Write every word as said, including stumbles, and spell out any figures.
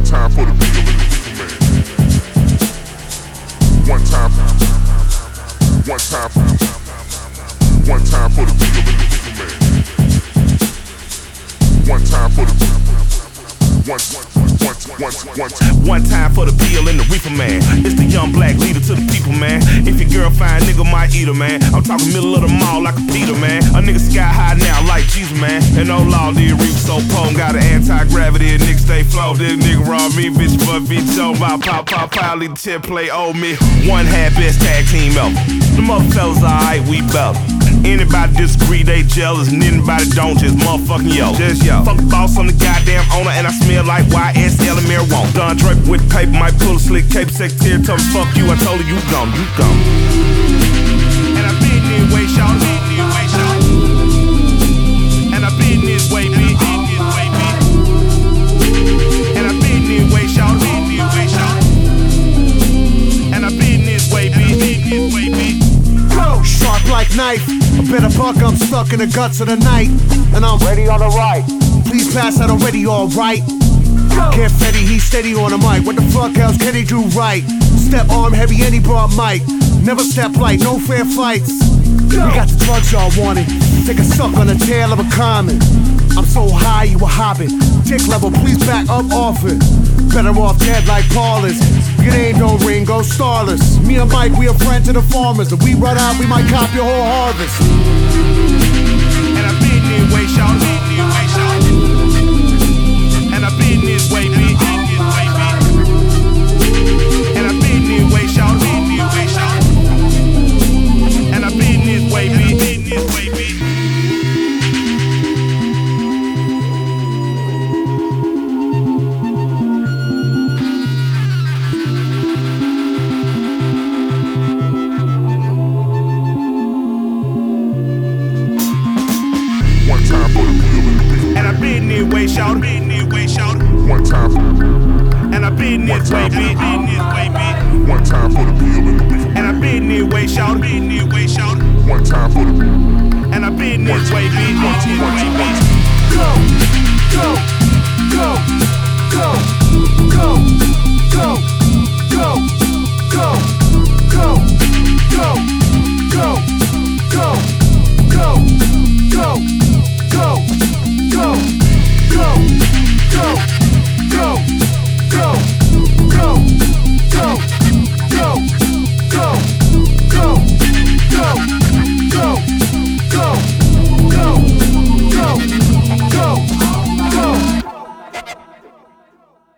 One time for the people in the people, man. One time, one time, one time for the people in the people, man. One time for the people. One, one, one, one, one, one time for the peel and the reefer, man. It's the young black leader to the people, man. If your girl fine, nigga might eat her, man. I'm talking middle of the mall like a Peter, man. A nigga sky high now like Jesus, man. And no law, the reef so potent. Got an anti-gravity, and nigga stay flow. This nigga rob me, bitch, but bitch, Joe, pop, pop, pop, pop, lead the tip, play, owe me. One half best tag team ever. The mother fellas alright, we better. Anybody disagree, they jealous, and anybody don't, just motherfucking yo. Just yo. Fuck the boss, I'm the goddamn owner, and I smell like Y S L and marijuana. Done draped with paper, might pull a slick cape, secretary, tell me fuck you, I told her you gone, you gone. And I been this way, shout, been this way, shout. And I been this way, been this way, been. And I been this way, shout, been this way, shout. And I been this way, been this way, been. Go! Sharp like knife. A bit of buck, I'm stuck in the guts of the night. And I'm ready on the right. Please pass that already, alright. Can't Fetty, he's steady on the mic. What the fuck else can he do right? Step arm heavy and he brought mic. Never step light, no fair fights. We got the drugs y'all wanted. Take a suck on the tail of a comet. I'm so high you a hobbit. Dick level, please back up off it. Better off dead like Paulus. Your name don't ring, go starless. Me and Mike, we a friend to the farmers. If we run out, we might cop your whole harvest. And I been this way, shout, been this way, shout. And I been this way, been this way, been. And I been this way, shout, been this way, shout. And I been this way, been this way, been. And I been this way, shout, been this way, shout. one time, And I been this way, been this way, been. one time for the people in the people. And I been this way, shout, been this way, shout. One time for the people. And I been this way, been this way, been. Go, go, go, go, go, go, go, go, go, go.